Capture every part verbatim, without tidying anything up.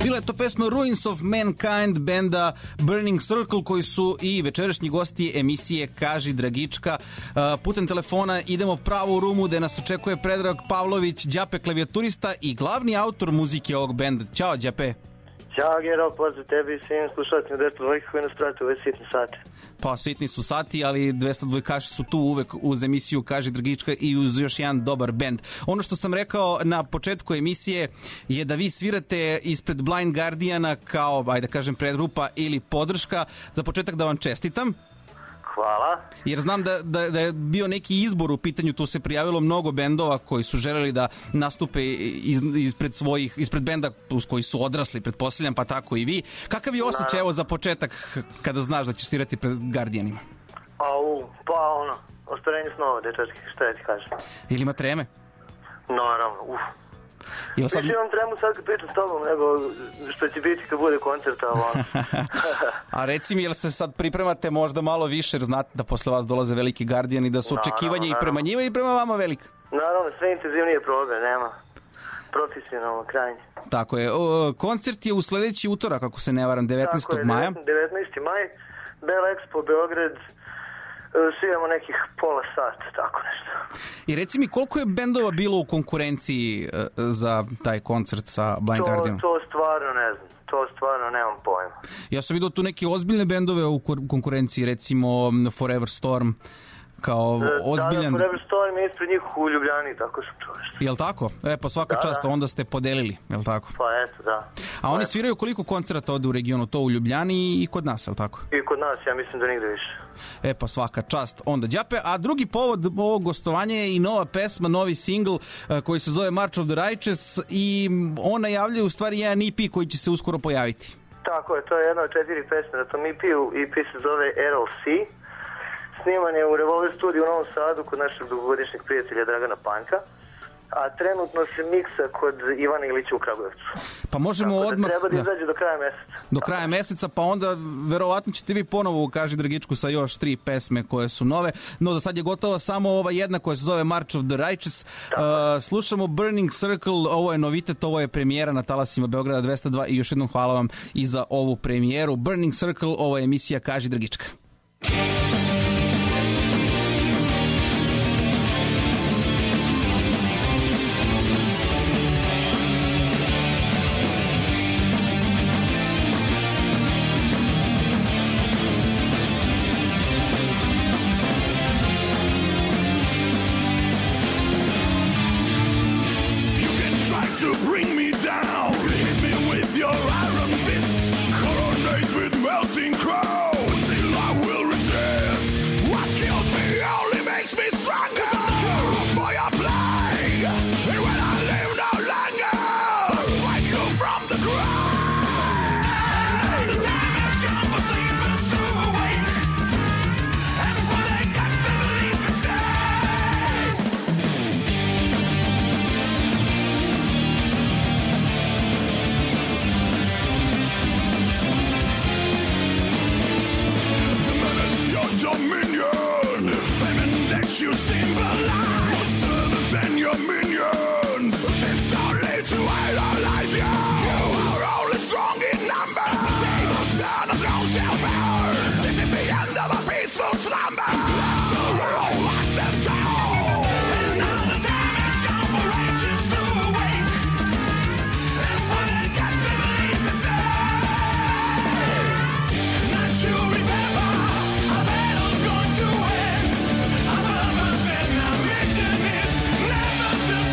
Bila je to pesma Ruins of Mankind benda Burning Circle, koji su i večerašnji gosti emisije Kaži Dragička. Putem telefona idemo pravo u rumu gde nas očekuje Predrag Pavlović, Đape klavijaturista i glavni autor muzike ovog benda. Ćao Đape. Ćao Gero, pozdrav tebi i svim slušalcima dvesta dvojke koji nas prate u ove sitne sate. Pa sitni su sati, ali dvesta dvojkaši su tu uvek uz emisiju Kaži Dragička i uz još jedan dobar bend. Ono što sam rekao na početku emisije je da vi svirate ispred Blind Guardiana kao, ajde da kažem, predgrupa ili podrška. Za početak da vam čestitam. Hvala. Jer znam da, da, da je bio neki izbor u pitanju, tu se prijavilo mnogo bendova koji su želeli da nastupe iz, ispred svojih, ispred benda uz koji su odrasli, pretpostavljam, pa tako i vi. Kakav je osjećaj, evo, za početak kada znaš da ćeš svirati pred Guardianima? Au, pa ono, ostvarenje snova, dečački, šta ja ti kažem? Ili ima treme? Naravno, uf. Jel sad... Više imam tremu sad kad pričam s tobom nego što će biti kad bude koncert. A reci mi, jel se sad pripremate možda malo više, jer znate da posle vas dolaze veliki Guardian i da su očekivanje i prema njima i prema vama velika? Naravno, sve intenzivnije probe, nema. Profesionalno, krajnje. Tako je. O, koncert je u sledeći utorak, ako se ne varam, devetnaestog maja. devetnaesti maj, Bell Expo, Beograd. Sviramo nekih pola sata, tako nešto. I reci mi, koliko je bendova bilo u konkurenciji uh, za taj koncert sa Blind Guardianom? To, to stvarno ne znam, to stvarno nemam pojma. Ja sam vidio tu neke ozbiljne bendove u konkurenciji, recimo Forever Storm, kao ozbiljan... Da, da, Forever Storm je ispred njih u Ljubljani, tako sam čuo nešto. Jel' tako? E, pa svaka da, čast, da. Onda ste podelili, jel' tako? Pa eto, da. A oni sviraju koliko koncerata ovde u regionu, to u Ljubljani i kod nas, jel' tako? I kod nas, ja mislim da nigde više. E, pa svaka čast onda Đape. A drugi povod ovog gostovanja je i nova pesma, novi singl koji se zove March of the Righteous i on najavljuje u stvari jedan E P koji će se uskoro pojaviti. Tako je, to je jedna od četiri pesme na tom E P-u. E P se zove R L C. Sniman je u Revolver Studio u Novom Sadu kod našeg dugogodišnjeg prijatelja Dragana Panka, a trenutno se miksa kod Ivana Ilića u Kragujevcu. Pa možemo tako odmah... Da treba da izađe do kraja meseca. Do kraja meseca, pa onda verovatno ćete vi ponovo u Kaži Dragičku sa još tri pesme koje su nove, no za sad je gotova samo ova jedna koja se zove March of the Righteous. Uh, slušamo Burning Circle, ovo je novitet, ovo je premijera na talasima Beograda dvesta dva i još jednom hvala vam i za ovu premijeru. Burning Circle, ovo je emisija Kaži Dragička. Never to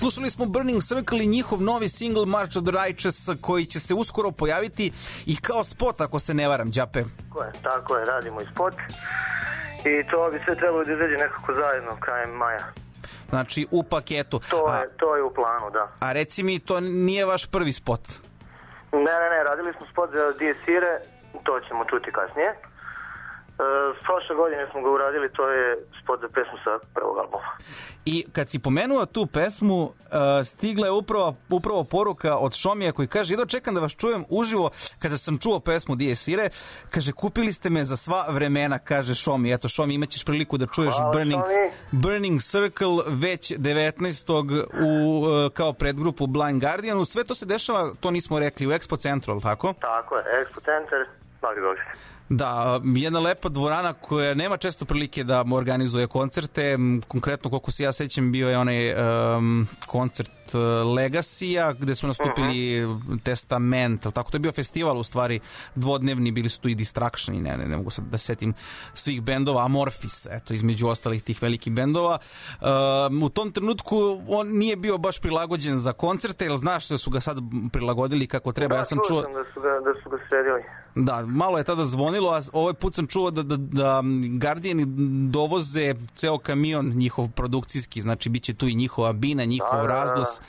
Slušali smo Burning Circle i njihov novi single March of the Righteous koji će se uskoro pojaviti i kao spot, ako se ne varam, Đape. Tako je, tako je, radimo i spot i to bi sve trebalo da izađe nekako zajedno krajem maja. Znači u paketu. To je, to je u planu, da. A reci mi, to nije vaš prvi spot? Ne, ne, ne, radili smo spot za Desire, to ćemo čuti kasnije. E, prošle godine smo ga uradili, to je spot za pesmu sa prvog albuma. I kad si pomenuo tu pesmu, uh, stigla je upravo, upravo poruka od Šomija koji kaže: idao čekam da vas čujem uživo kada sam čuo pesmu Desire. Kaže, kupili ste me za sva vremena, kaže Šomi. Eto, Šomi, imaćeš priliku da čuješ Hvala, Burning, Burning Circle već devetnaestog u, uh, kao predgrupu Blind Guardianu. Sve to se dešava, to nismo rekli, u Expo Centru, ali tako? Tako je, Expo Centar, Novi Beograd. Da, jedna lepa dvorana koja nema često prilike da organizuje koncerte. Konkretno, koliko se ja sećam, bio je onaj um, koncert Legacy-a gde su nastupili uh-huh. Testament, ali tako, to je bio festival u stvari dvodnevni, bili su tu i Distraction i ne, ne, ne mogu sad da setim svih bendova, Amorphis, eto, između ostalih tih velikih bendova. Um, u tom trenutku on nije bio baš prilagođen za koncerte, jer znaš da su ga sad prilagodili kako treba. Da, ja sam čuo čuo da su ga, da su ga sredili. Da, malo je tada zvonilo, a ovaj put sam čuo da, da, da Guardiani dovoze ceo kamion njihov produkcijski, znači bit će tu i njihova bina, njihov da, razglas.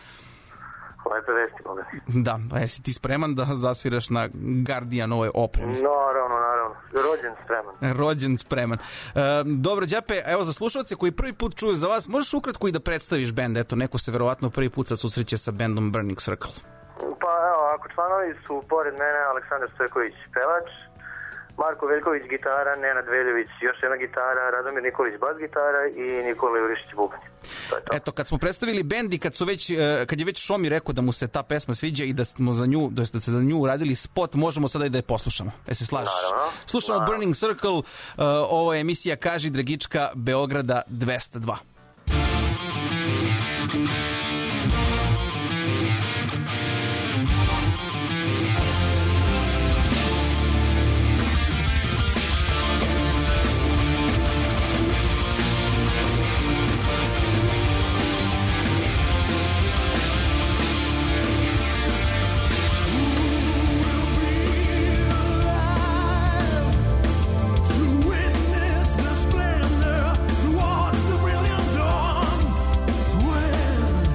Lepe vesti, Boga. Da, a jesi ti spreman da zasviraš na Guardianovoj opremi? Naravno, naravno. Rođen spreman. Rođen spreman. E, dobro, Đape, evo za slušalce koji prvi put čuju za vas, možeš ukratko i da predstaviš bend? Eto, neko se verovatno prvi put sad susreće sa bendom Burning Circle. Pa evo, ako članovi su pored mene Aleksandar Stojković, pevač, Marko Veljković gitara, Nenad Veljović još jedna gitara, Radomir Nikolić bas gitara i Nikola Jurišić bubanj. Eto, kad smo predstavili bend i kad su već kad je već Šomi rekao da mu se ta pesma sviđa i da smo za nju, da ste za nju uradili spot, možemo sada i da je poslušamo. E se slažeš? Naravno. Slušamo naravno. Burning Circle, uh, ovo je emisija Kaži Dragička Beograda dvesta dva. Splendor, watch the brilliant dawn. When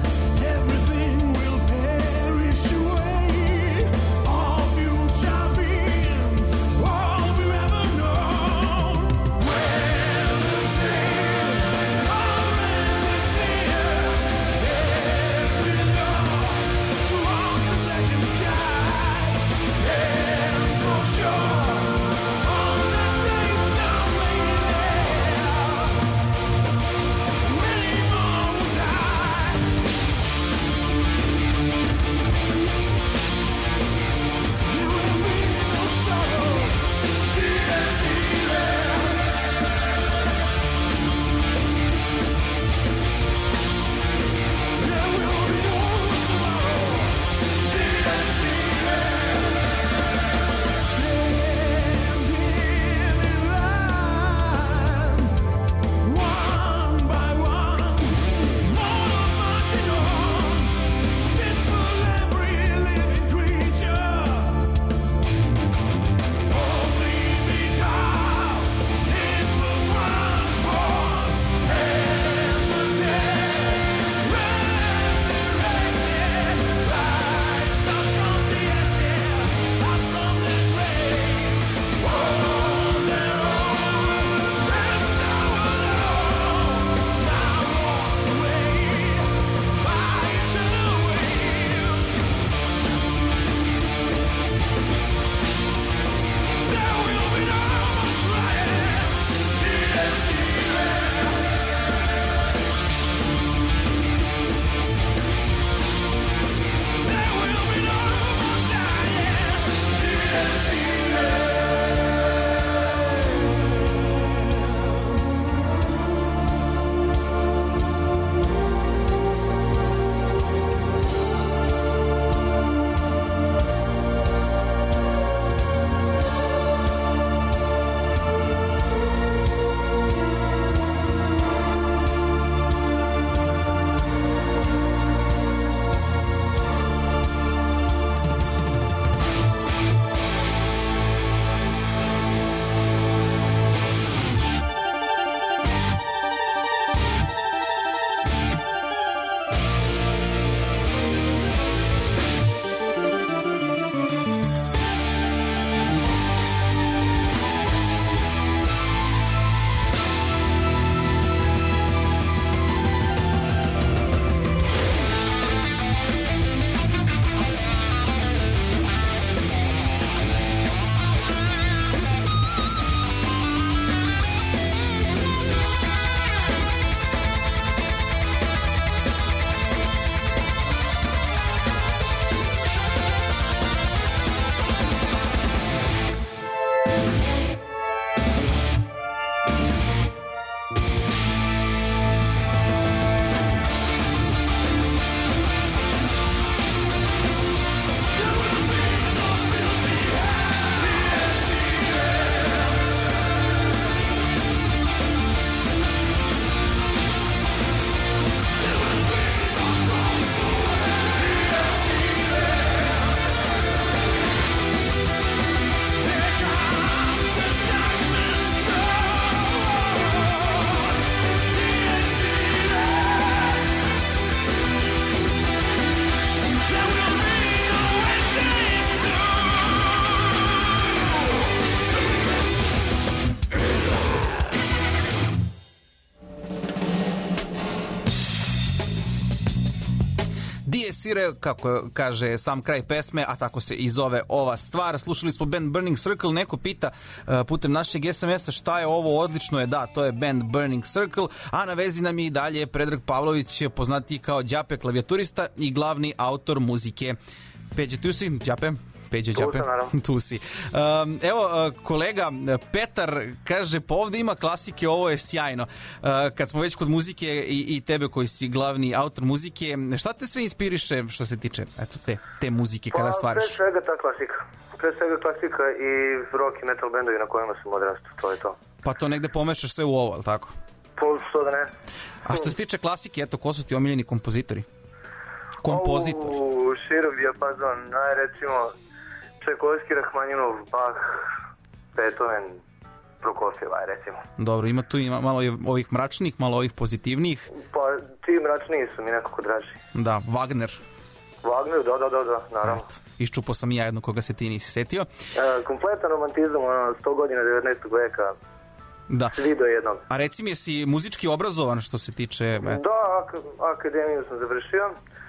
Sire, kako kaže sam kraj pesme, a tako se i zove ova stvar. Slušali smo band Burning Circle, neko pita uh, putem našeg es em es-a šta je ovo, odlično je, da, to je band Burning Circle, a na vezi nam je i dalje Predrag Pavlović, poznati kao Đape klavijaturista i glavni autor muzike. Peđe, tu si, Đape? Peđe, Đape, tu si. Um, evo, kolega Petar kaže, pa ovde ima klasike, ovo je sjajno. Uh, kad smo već kod muzike i, i tebe koji si glavni autor muzike, šta te sve inspiriše što se tiče eto, te, te muzike kada stvaraš? Pa, pre svega ta klasika. Pre svega klasika i rock i metal bendovi na kojima sam odrastao, to je to. Pa to negde pomešaš sve u ovo, ali tako? Pa, što da ne. A što se tiče klasike, eto, ko su ti omiljeni kompozitori? Kompozitor? U širok dijapazon, naj recimo Čajkovski, Rahmaninov, Bach, Beethoven, Prokofjev, aj recimo. Dobro, ima tu ima malo ovih mračnih, malo ovih pozitivnih. Pa ti mračniji su mi nekako draži. Da, Wagner. Wagner, da, da, da, da, naravno. Eto, iščupo sam i ja jedno koga se ti nisi setio. E, kompletan romantizam, ono, sto godina devetnaestog veka. Da. Svi do jednog. A reci mi, jesi muzički obrazovan što se tiče... E... Da, ak akademiju sam završio,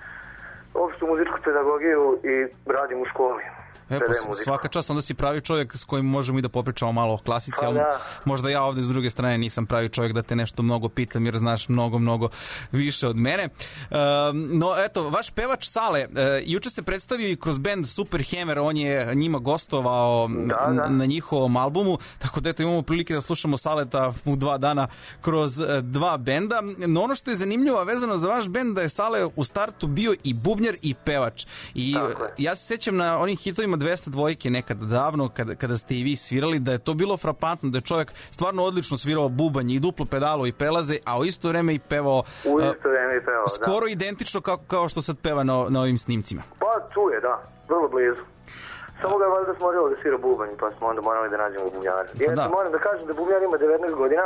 opštu muzičku pedagogiju i radim u školi. E, pa svaka čast, onda si pravi čovjek s kojim možemo i da popričamo malo o klasici, pa, ali da. Možda ja ovdje s druge strane nisam pravi čovjek da te nešto mnogo pitam jer znaš mnogo, mnogo više od mene. Uh, no eto, vaš pevač Sale, uh, juče se predstavio i kroz band Super Hammer, on je njima gostovao da, da. na njihovom albumu, tako da eto imamo prilike da slušamo Saleta u dva dana kroz uh, dva benda. No ono što je zanimljivo vezano za vaš bend da je Sale u startu bio i bubnjar i pevač. I ja se sjećam na onih hitovima dvesta dvojke nekada davno kada, kada ste i vi svirali da je to bilo frapantno, da je čovjek stvarno odlično svirao bubanj i duplo pedalo i prelaze, a u isto vreme i pevao u isto vreme i pevao, skoro da. Identično kao, kao što sad peva na, na ovim snimcima. Pa tu je, da, vrlo blizu. Samo ga je valjda smorilo da svira bubanj, pa smo onda morali da nađemo bubnjara. Ja pa moram da kažem da bubnjar ima devetnaest godina,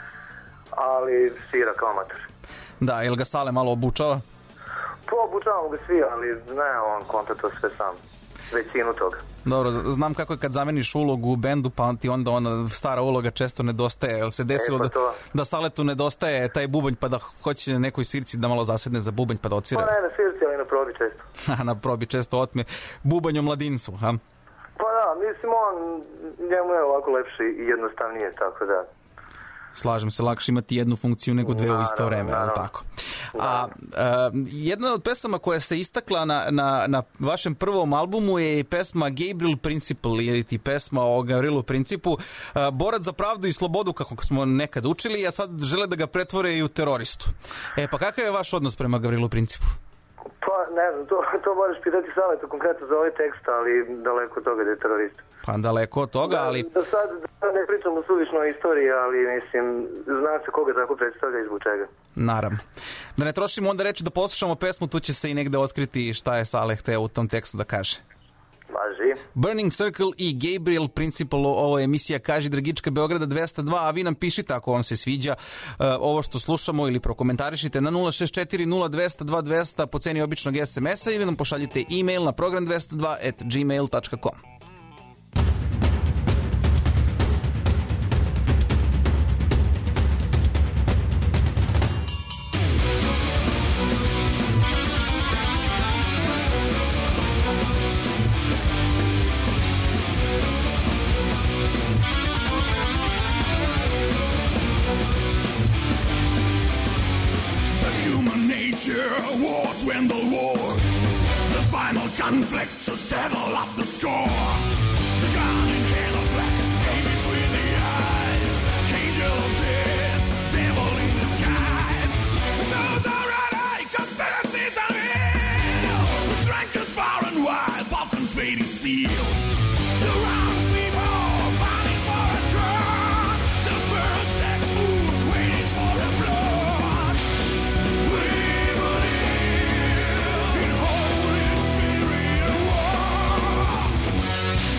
ali svira kao amator. Da, jel ga Sale malo obučava? Pa obučavamo ga svi, ali ne, on konta to sve sam. Većinu toga. Dobro, znam kako je kad zameniš ulogu u bendu, pa ti onda ona stara uloga često nedostaje. Jel se desilo e, pa da, da Saletu nedostaje taj bubanj, pa da hoće nekoj svirci da malo zasedne za bubanj, pa da odsvira? Pa ne na svirci, ali na probi često. Na probi često otme bubanj u mladincu, ha? Pa da, mislim on, njemu je ovako lepše i jednostavnije, tako da... Slažem se, lakše imati jednu funkciju nego dve u isto vreme, ali tako. A, a jedna od pesama koja se istakla na, na, na vašem prvom albumu je pesma Gabriel Principle, ili ti pesma o Gavrilu Principu, a, borac za pravdu i slobodu, kako smo nekad učili, a sad žele da ga pretvore i u teroristu. E, pa kakav je vaš odnos prema Gavrilu Principu? Pa ne znam, to, to moraš pitati Saletu konkretno za ovaj tekst, ali daleko od toga da je terorista. Pa daleko od toga, ali... Da, da sad da ne pričam o suvišnoj istoriji, ali mislim, zna se koga tako predstavlja i zbog čega. Naravno. Da ne trošimo onda reći da poslušamo pesmu, tu će se i negde otkriti šta je Sale hteo u tom tekstu da kaže. Važi. Burning Circle i Gabriel Principle, ovo je emisija Kaži Dragička Beograda dvesta dva, a vi nam pišite ako vam se sviđa uh, ovo što slušamo ili prokomentarišite na nula šest četiri nula dvesta dva dvesta po ceni običnog es em es-a ili nam pošaljite e-mail na program dvesta dva at gmail dot com. Conflict to settle up the score. The gun in hand of black, aim between the eyes. Angel of death, devil in disguise. Those are right, conspiracies are real. The strength is far and wide, Balkan's fate is sealed. The round people fighting for a crown. The first next move waiting for a blood. We believe in holy spirit war.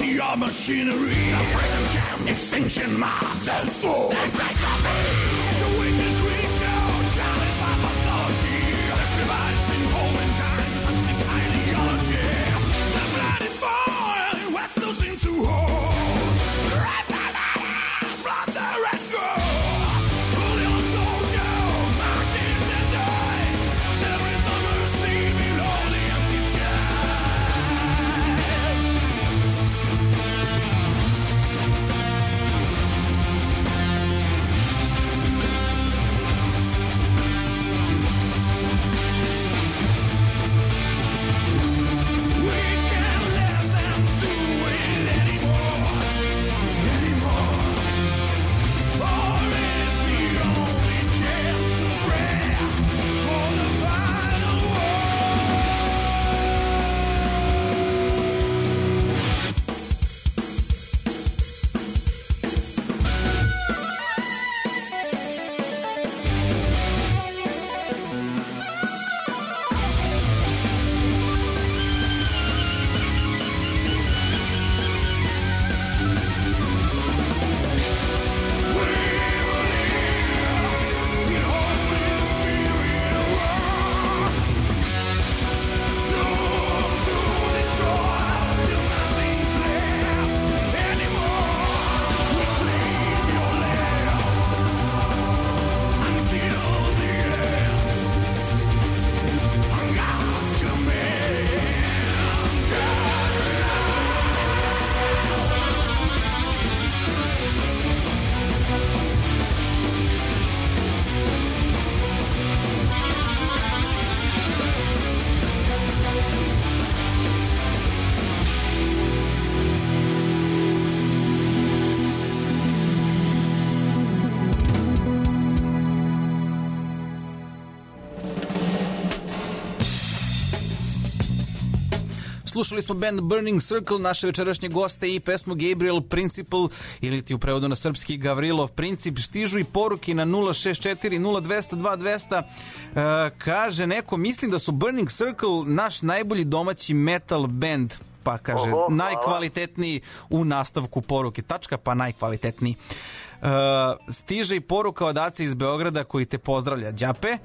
see our machinery. The prison camp, extinction mob, the fool, and great copy. The winged creature, challenged by pathology. Sacrificing humankind, something ideology. The blood is boiling, what's those into holes. Right by the blood, the red gold. Pull your soldier, marches and dies. There is no mercy below the empty skies. We can't let them do it anymore, anymore. For it's the only chance to pray for the final war. Slušali smo band Burning Circle, naše večerašnje goste i pesmu Gabriel Principle, ili ti u prevodu na srpski Gavrilov Princip. Stižu i poruke na nula šest četiri nula dva nula dva dva nula nula. Uh, kaže neko, mislim da su Burning Circle naš najbolji domaći metal band. Pa kaže, Oho, najkvalitetniji u nastavku poruke. Tačka, pa najkvalitetniji. Uh, stiže i poruka od Ace iz Beograda koji te pozdravlja. Đape?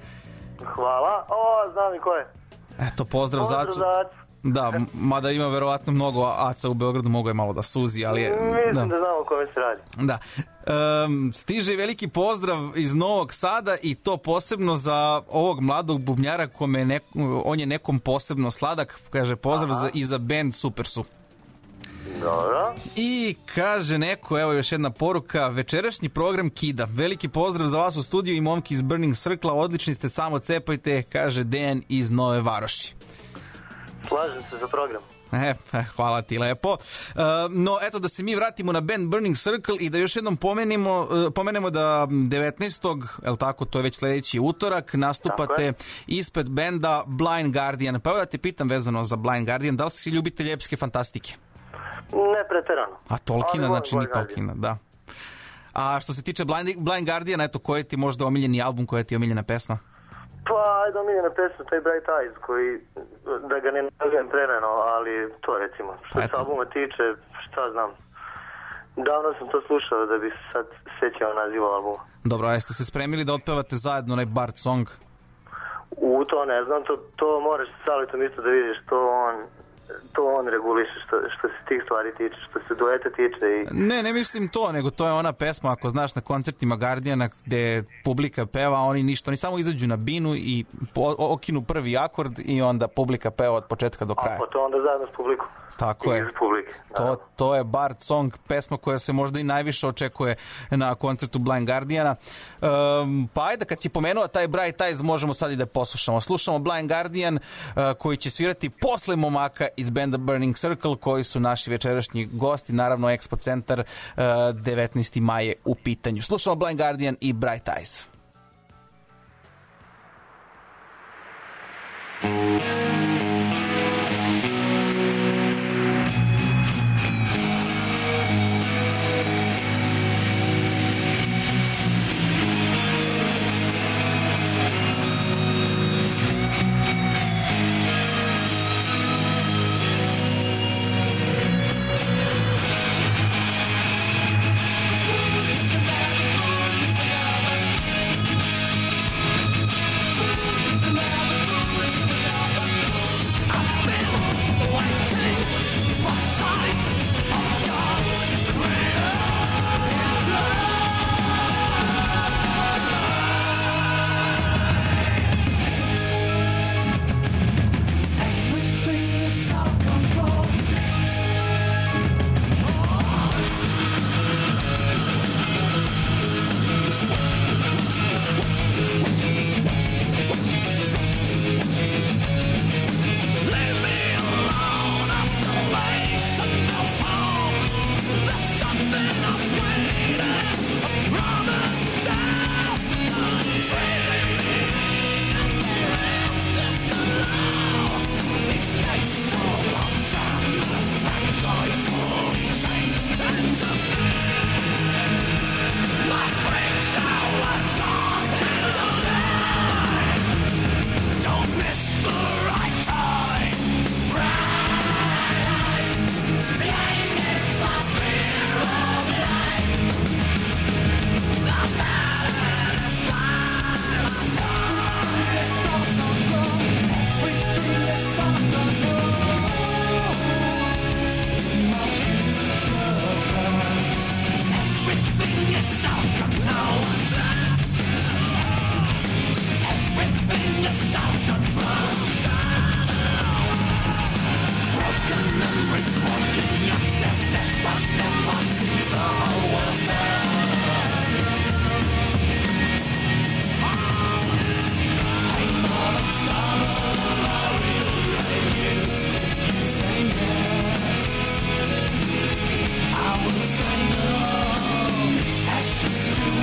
Hvala. O, znam i ko je. Eto, pozdrav, Pozdrav Zacu. za Acu. Da, mada ima verovatno mnogo Aca u Beogradu, mogo je malo da suzi, ali je... Mislim Da. da znam o kome se radi. Da. Um, stiže veliki pozdrav iz Novog Sada i to posebno za ovog mladog bubnjara kome nek, on je nekom posebno sladak. Kaže pozdrav za, i za band, super su. Dobro. I kaže neko, evo još jedna poruka, večerašnji program kida. Veliki pozdrav za vas u studiju i momki iz Burning Circle, odlični ste, samo cepajte, kaže Dejan iz Nove Varoši. Slažem se za program. E, hvala ti lepo. Uh, no, eto da se mi vratimo na band Burning Circle i da još jednom pomenemo, uh, pomenemo da devetnaestog, el tako, to je već sledeći utorak, nastupate ispred benda Blind Guardian. Pa evo da te pitam vezano za Blind Guardian, da li si ljubitelj epske fantastike? Ne preterano. A Tolkiena, Ali volim znači ni Blind Guardian. Tolkiena, da. A što se tiče Blind, Blind Guardian, eto, koji je ti možda omiljeni album, koja je ti omiljena pesma? Pa, ajde omiljena pesma, taj Bright Eyes, koji, da ga ne nazovem prerano, ali to recimo. Što se Eto. albuma tiče, šta znam. Davno sam to slušao da bi se sad sećao naziva albuma. Dobro, a jeste se spremili da otpevate zajedno onaj Bard song? U to ne znam, to, to moraš sa Salitom isto da vidiš, to on, to on reguliše što, što se tih stvari tiče, što se dueta tiče i... Ne, ne mislim to, nego to je ona pesma, ako znaš, na koncertima Guardiana gde publika peva, oni ništa, oni samo izađu na binu i po, okinu prvi akord i onda publika peva od početka do kraja. A pa to onda zajedno s publikom. Tako je. Iz publike. To, to je Bard song, pesma koja se možda i najviše očekuje na koncertu Blind Guardiana. Um, pa ajde, kad si pomenuo taj Bright Eyes, možemo sad i da poslušamo. Slušamo Blind Guardian, uh, koji će svirati posle momaka iz benda Burning Circle, koji su naši večerašnji gosti, naravno Expo centar, uh, devetnaesti maj je u pitanju. Slušamo Blind Guardian i Bright Eyes.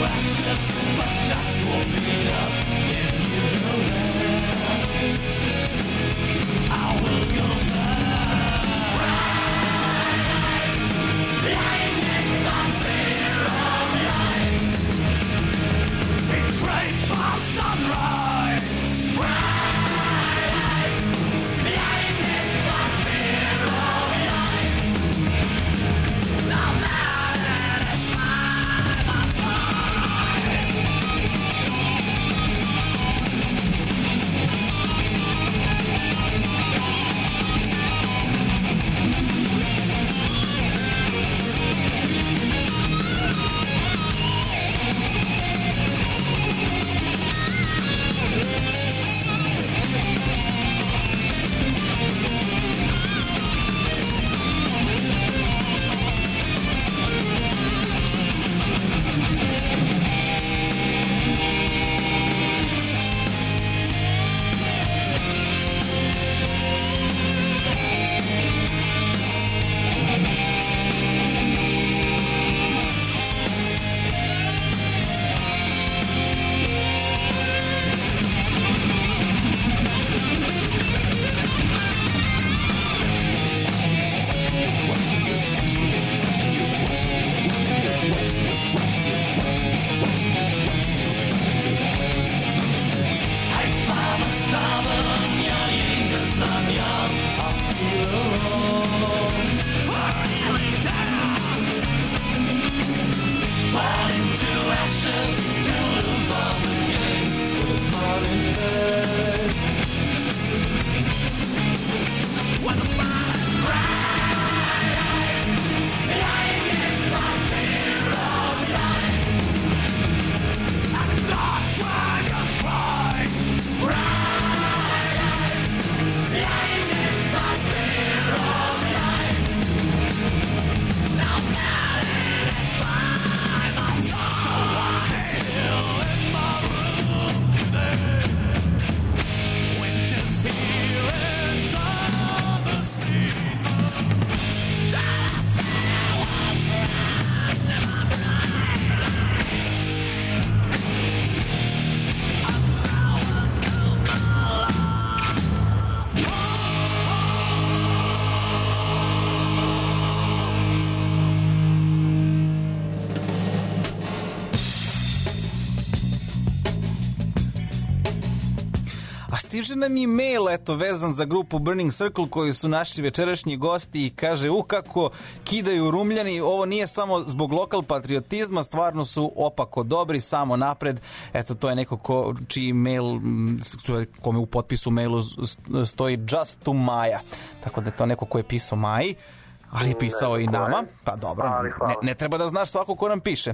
Stiže nam i mail, eto, vezan za grupu Burning Circle, koji su naši večerašnji gosti i kaže, u kako kidaju Rumljani, ovo nije samo zbog lokal patriotizma, stvarno su opako dobri, samo napred. Eto, to je neko ko, čiji mail, kome u potpisu mailu stoji Just to Maja. Tako da je to neko ko je pisao Maji, ali je pisao i nama. Pa dobro, ne, ne treba da znaš svako ko nam piše.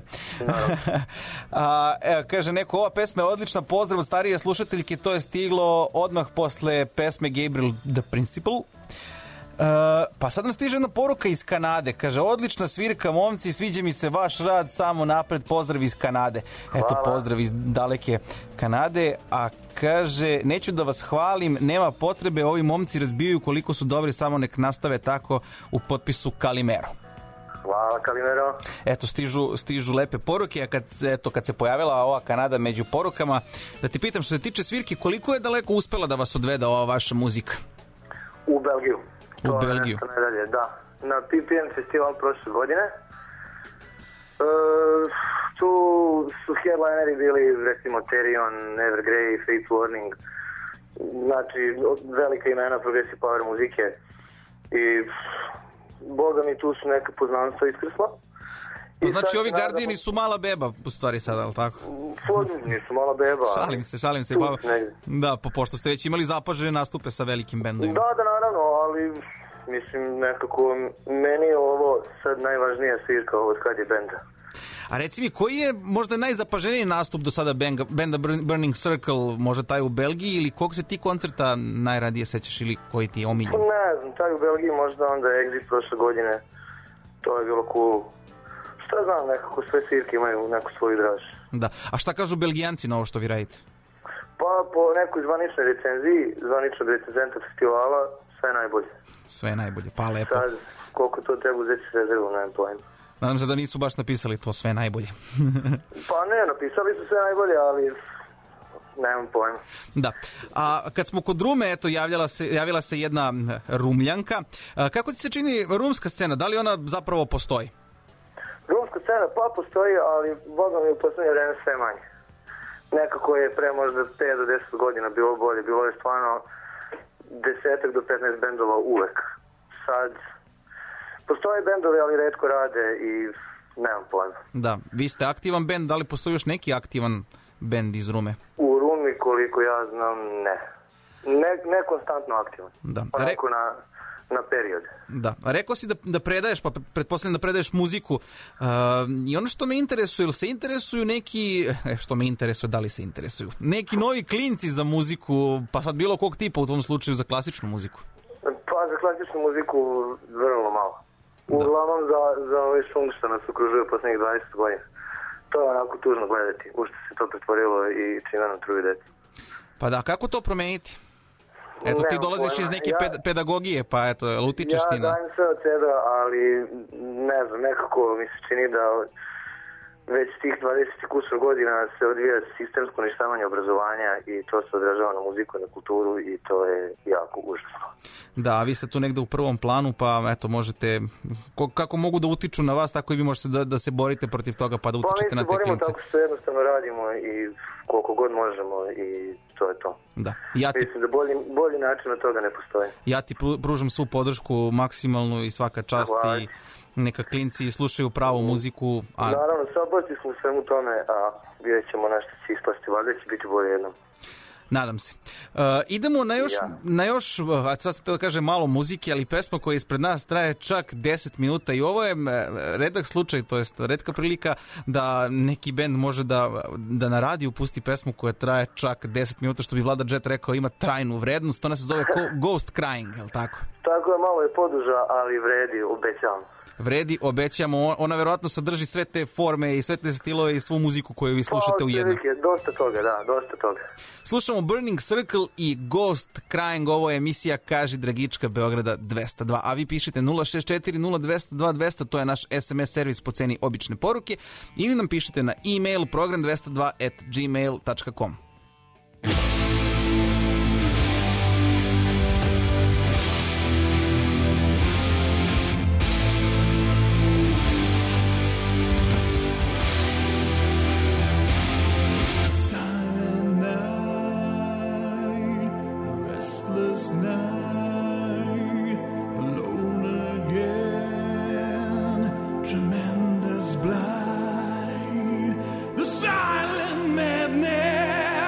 A, evo, kaže neko, ova pesma je odlična, pozdrav od starije slušateljke, to je stiglo odmah posle pesme Gabriel the Principal. Uh, pa sad nam stiže jedna poruka iz Kanade, kaže, odlična svirka momci, sviđa mi se vaš rad, samo napred, pozdrav iz Kanade. Eto, pozdrav iz daleke Kanade. A kaže, neću da vas hvalim, nema potrebe, ovi momci razbijaju koliko su dobri, samo nek nastave tako, u potpisu Kalimero. Hvala, Kalimero. Eto, stižu, stižu lepe poruke, a kad, eto, kad se pojavila ova Kanada među porukama, da ti pitam, što se tiče svirke, koliko je daleko uspela da vas odveda ova vaša muzika? U Belgiju. U to Belgiju. Nadalje, da. Na P P M festival prošle godine. E, tu su headlineri bili, recimo, Therion, Evergrey, Fate Warning. Znači, velika imena progressive power muzike. I, boga mi, tu su neka poznanstva iskrsla. To znači, ovi Gardijani su mala beba, u stvari sada, ali tako? Nisu mala beba. Šalim se, šalim se. Pa, da, po, pošto ste već imali zapažene nastupe sa velikim bendovima. Da, da, naravno, ali mislim, nekako, meni je ovo sad najvažnija svirka od kad je benda. A reci mi, koji je možda najzapaženiji nastup do sada benda, benda Burning Circle, možda taj u Belgiji, ili kog se ti koncerta najradije sećaš, ili koji ti je omiljen? Ne znam, taj u Belgiji, možda onda Exit prošle godine, to je bilo cool. Šta znam, nekako sve svirke imaju neku svoju draž. Da, a šta kažu Belgijanci na ovo što vi radite? Pa po nekoj zvaničnoj recenziji, zvaničnog recenzenta festivala, sve najbolje. Sve najbolje, pa lepo. Sad, koliko to treba uzeti s rezervom, nemam pojma. Nadam se da nisu baš napisali to sve najbolje. Pa ne, napisali su sve najbolje, ali nemam pojma. Da. A kad smo kod Rume, eto, javljala se, javila se jedna Rumljanka. A, kako ti se čini rumska scena? Da li ona zapravo postoji? Rumska scena pa postoji, ali Boga mi u poslednje vreme sve manje. Nekako je pre možda pet do deset godina bilo bolje. Bilo je stvarno desetak do petnaest bendova uvek. Sad, postoje bendovi, ali retko rade i nemam pojma. Da. Vi ste aktivan bend, da li postoji još neki aktivan bend iz Rume? U Rumi, koliko ja znam, ne. Ne, ne konstantno aktivan. Da. Onako na, na period. Da. A rekao si da, da predaješ, pa pretpostavljam da predaješ muziku. Uh, I ono što me interesuje, ili se interesuju neki, e, što me interesuje, da li se interesuju, neki novi klinci za muziku, pa sad bilo kog tipa u tom slučaju za klasičnu muziku? Pa za klasičnu muziku vrlo malo. Uglavnom za, za ovaj šum što nas okružuje poslednjih dvadeset godina. To je onako tužno gledati, u što se to pretvorilo i čime nam truju deca. Pa da, kako to promeniti? Eto, ti dolaziš iz neke ja, pedagogije, pa eto, utičeš ja ti na... Ja dajem sve od sebe, ali ne znam, nekako mi se čini da već tih dvadeset kusur godina se odvija sistemsko uništavanje obrazovanja i to se odražava na muziku, na kulturu i to je jako užasno. Da, a vi ste tu negde u prvom planu, pa eto, možete, kako mogu da utiču na vas, tako i vi možete da, da se borite protiv toga, pa da utičete na te klince. Pa mi se borimo tako što jednostavno radimo i koliko god možemo i to je to. Da. Ja ti, mislim da bolji, bolji način od toga ne postoji. Ja ti pružam svu podršku maksimalnu i svaka čast. Hvala. I neka klinci slušaju pravu muziku. A... Naravno, saborci smo u svemu tome, a vidjet ćemo nešto će ispasti, valjda će biti bolje jednom. Nadam se. Uh, idemo na još, ja. na još, a sad se to kaže malo muzike, ali pesma koja ispred nas traje čak deset minuta i ovo je redak slučaj, to jest retka prilika da neki bend može da, da na radiju pusti pesmu koja traje čak deset minuta, što bi Vlada Jet rekao ima trajnu vrednost, ona se zove Ghost Crying, je li tako? Tako je, malo je poduža, ali vredi, obećavam. Vredi, obećamo, ona verovatno sadrži sve te forme i sve te stilove i svu muziku koju vi slušate pa, u jednom. Dosta toga, da, dosta toga. Slušamo Burning Circle i Ghost Crying, ovo je emisija Kaži Dragička Beograda dvesta dva, a vi pišite nula šest četiri nula dvesta dva dvesta, to je naš es em es servis po ceni obične poruke, ili nam pišite na e-mail program dvesta dva at gmail dot com. Tremendous blight, the silent madness.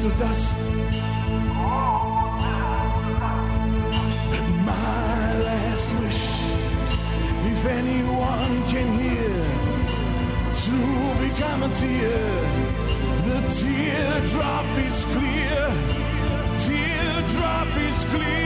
to dust. My last wish, if anyone can hear, to become a tear. The teardrop is clear. Teardrop is clear.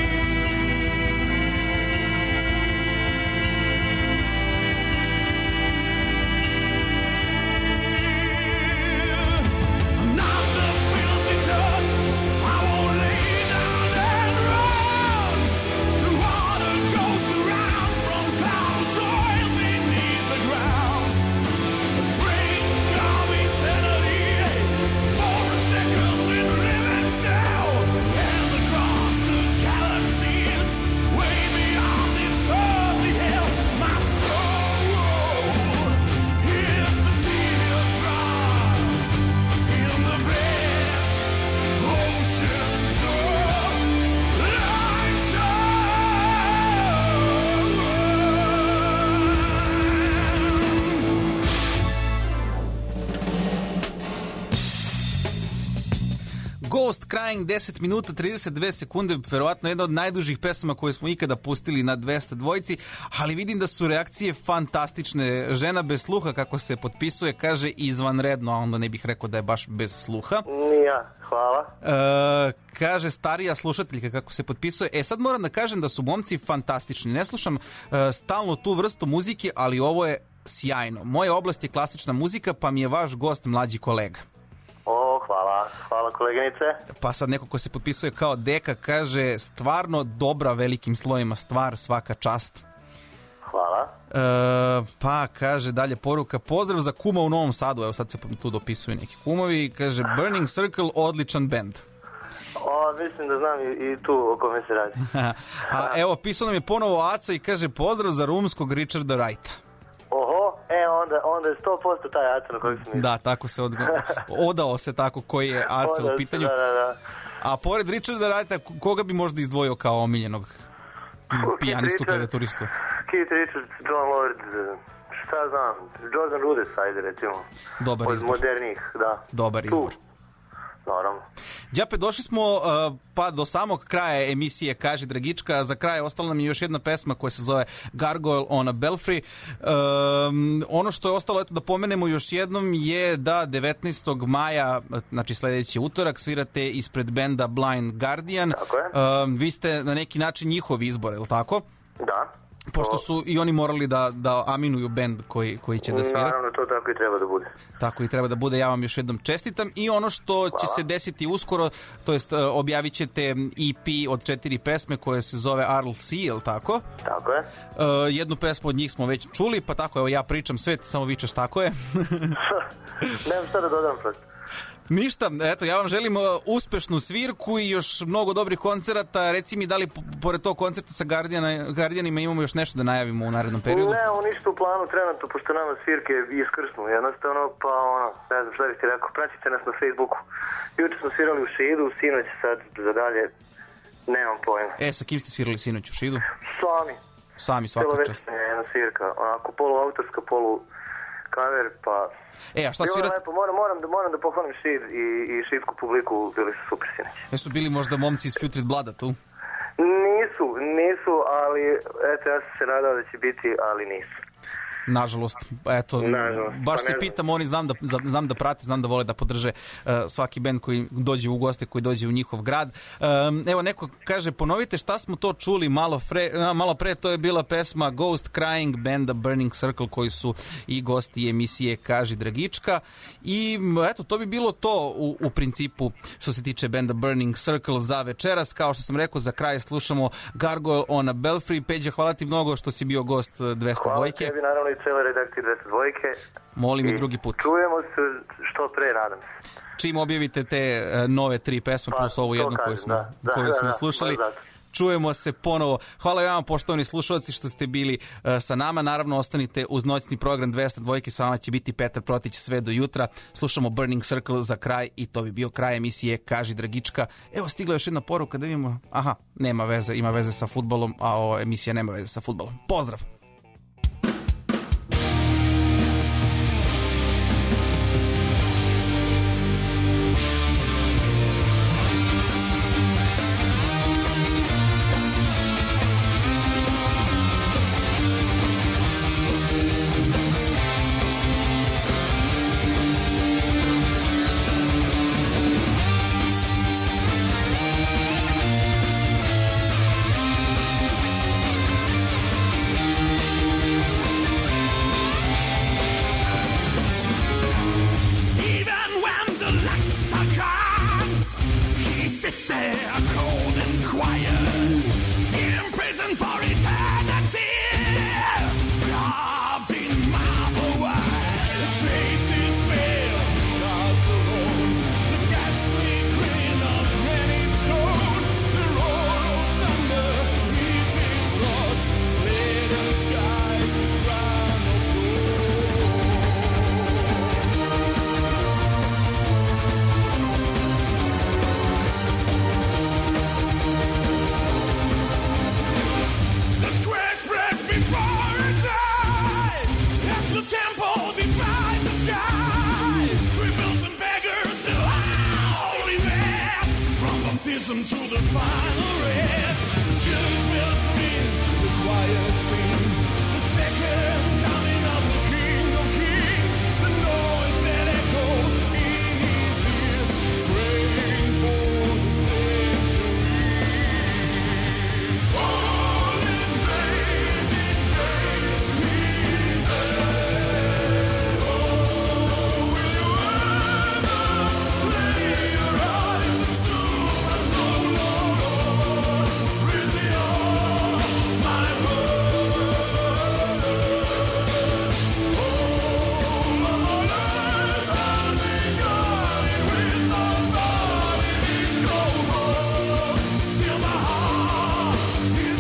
Ghost Crying, deset minuta trideset dve sekunde, verovatno jedna od najdužih pesama koje smo ikada pustili na dvesta dvojici, ali vidim da su reakcije fantastične. Žena bez sluha, kako se potpisuje, kaže izvanredno, a onda ne bih rekao da je baš bez sluha. Nija, hvala. E, kaže starija slušateljka kako se potpisuje. E sad moram da kažem da su momci fantastični. Ne slušam e, stalno tu vrstu muzike, ali ovo je sjajno. Moja oblast je klasična muzika, pa mi je vaš gost mlađi kolega. O, hvala. Hvala koleginice. Pa sad neko ko se potpisuje kao Deka kaže stvarno dobra velikim slojima stvar, svaka čast. Hvala. E, pa kaže dalje poruka, pozdrav za kuma u Novom Sadu, evo sad se tu dopisuju neki kumovi, kaže Burning Circle, odličan bend. O, mislim da znam i, i tu o kome se radi. A evo, pisao nam je ponovo Aca i kaže pozdrav za rumskog Richarda Wrighta. Oho, e, onda, onda je sto posto taj Aca na kojeg sam mislio. Da, tako se odgo... odao se tako koji je Aca u pitanju. Da, da, da. A pored Richarda Wrighta, koga bi možda izdvojio kao omiljenog pijanistu, klaviaturistu? Keith Richards, John Lord, šta znam, Jordan Rudess, ajde recimo. Dobar izbor. Od modernih, da. Dobar izbor. Tu. Naravno. Đape, došli smo uh, pa do samog kraja emisije Kaži Dragička. Za kraj ostala nam je još jedna pesma koja se zove Gargoyle on a Belfry. Um, ono što je ostalo, eto da pomenemo još jednom, je da devetnaestog maja, znači sledeći utorak, svirate ispred benda Blind Guardian. Tako je. Um, vi ste na neki način njihov izbor, je li tako? Da. Pošto su i oni morali da, da aminuju bend koji, koji će da svira. Naravno, to tako i treba da bude. Tako i treba da bude, ja vam još jednom čestitam. I ono što Hvala. će se desiti uskoro, to jest objavit ćete E P od četiri pesme koje se zove Arl C, je li tako? Tako je. Uh, jednu pesmu od njih smo već čuli, pa tako, evo ja pričam sve, samo vičeš tako je. Nemam šta da dodam prosto. Ništa, eto, ja vam želim uh, uspešnu svirku i još mnogo dobrih koncerata. Reci mi, da li pored tog koncerta sa Guardiana, Guardianima imamo još nešto da najavimo u narednom periodu? Ne, ovo ništa u planu trenutno, pošto nama svirke iskrsnu jednostavno, pa ono, ne znam šta bih ti rekao, pratite nas na Facebooku. Juče smo svirali u Šidu, sinoć sad za dalje, nemam pojma. E, sa kim ste svirali sinoć u Šidu? Sami. Sami, svaka čast. Celovečna je jedna svirka, onako polu autorska, polu kaver, pa... E, a šta svirate? Lepo, moram, moram, da, moram da pohvalim Šid i, i šidsku publiku, bili su super sinoć. Jesu bili možda momci iz Putrid Blada tu? Nisu, nisu, ali eto, ja sam se nadao da će biti, ali nisu. Nažalost, eto, Nažalost, baš pa se pitam, oni znam da, znam da prate, znam da vole da podrže uh, svaki bend koji dođe u goste, koji dođe u njihov grad. Um, evo, neko kaže, ponovite šta smo to čuli malo, fre, malo pre, to je bila pesma Ghost Crying benda Burning Circle, koji su i gosti emisije Kaži Dragička. I eto, to bi bilo to u, u principu što se tiče benda Burning Circle za večeras. Kao što sam rekao, za kraj slušamo Gargoyle on a Belfry. Peđa, hvala ti mnogo što si bio gost dvesta dvojke. Hvala tebi, naravno, i cele redakcije dvesta dvojke. Molim i drugi put. Čujemo se što pre, nadam se. Čim objavite te uh, nove tri pesme pa, plus ovu jednu koju smo, da, da, koju smo da, slušali, da, čujemo se ponovo. Hvala vam, poštovani slušalci, što ste bili uh, sa nama. Naravno, ostanite uz noćni program dvesta dvojke. Sa vama će biti Petar Protić sve do jutra. Slušamo Burning Circle za kraj i to bi bio kraj emisije Kaži Dragička. Evo, stigla još jedna poruka da vidimo. Aha, nema veze, ima veze sa fudbalom, a ova emisija nema veze sa fudbalom. Pozdrav! brings them to the final rest. Church bells ring, the choir sing, the second coming of the King of Kings, the noise that echoes in his ears, praying for the centuries. Falling baby, baby, baby. Oh, will you ever lay your eyes into my soul, Lord? Rid me of my burden. Oh, Lord, I'll be going with my body needs no more. Still my heart is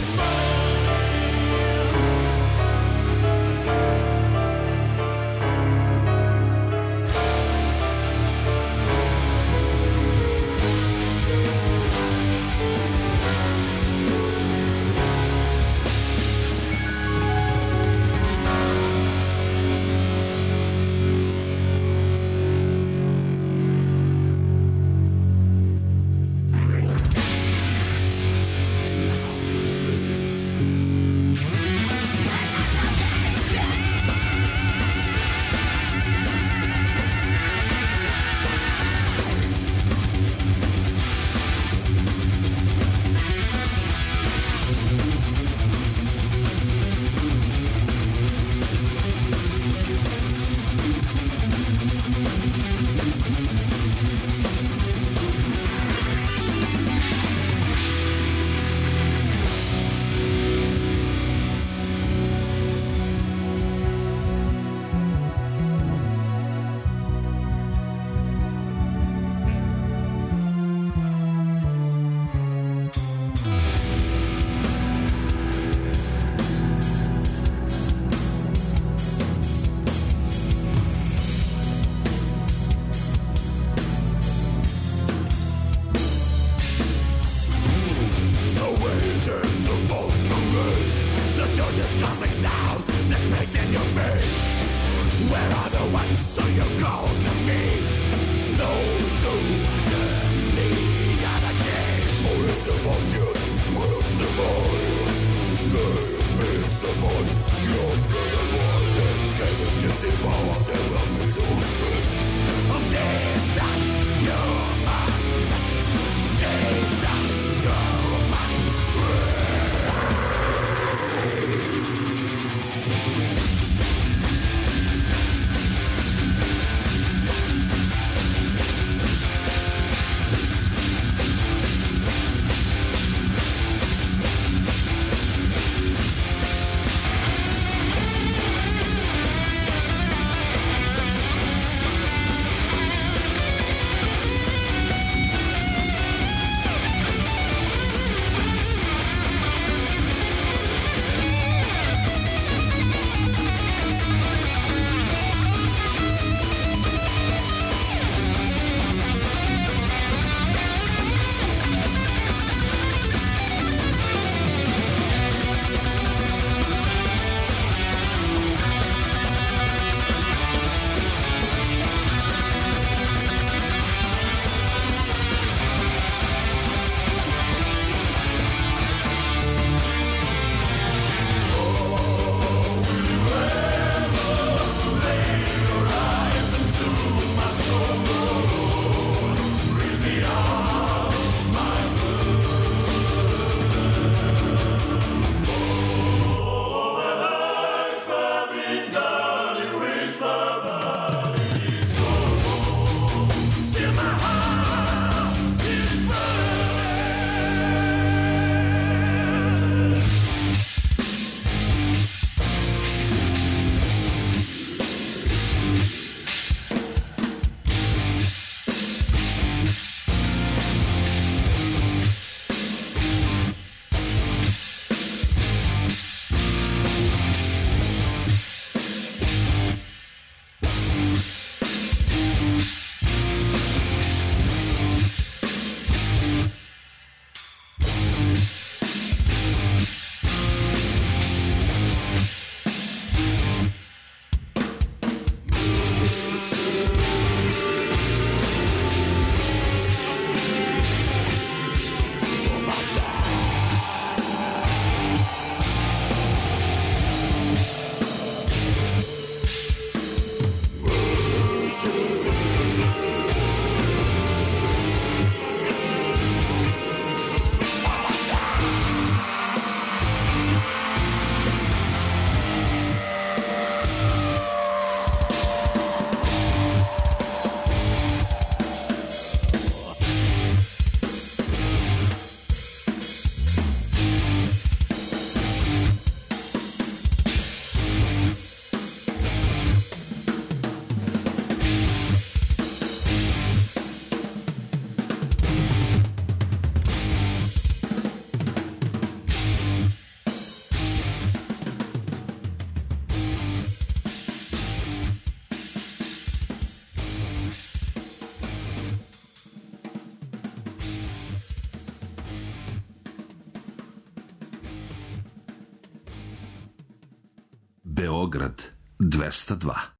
Beograd dvesta dva.